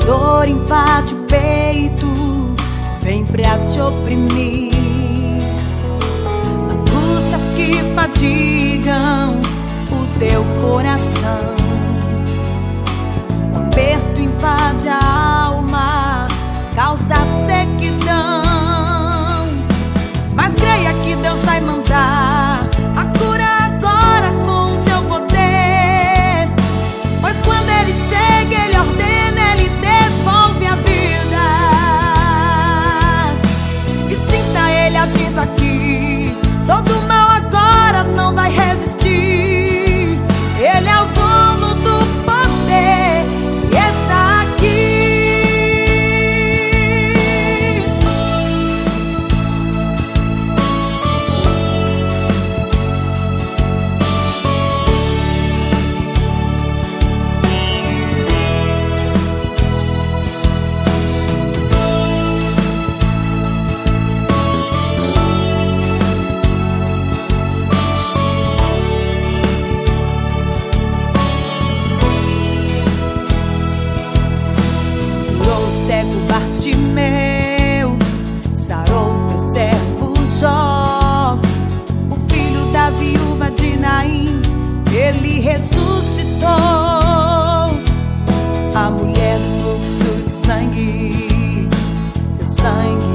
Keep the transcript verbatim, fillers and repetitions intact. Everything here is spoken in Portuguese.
dor invade o peito, vem pra te oprimir. Angústias que fadigam o teu coração, o aperto invade a alma, causa sequidão. Mas creia que Deus vai mandar a cura agora com o teu poder, pois quando Ele chega, Ele ordena, Ele devolve a vida. E sinta Ele agindo aqui, todo mal agora não vai resistir. Ele é o dono do poder e está aqui. Cego Bartimeu, sarou teu servo Jó, o filho da viúva de Naim, ele ressuscitou. A mulher do fluxo de sangue, seu sangue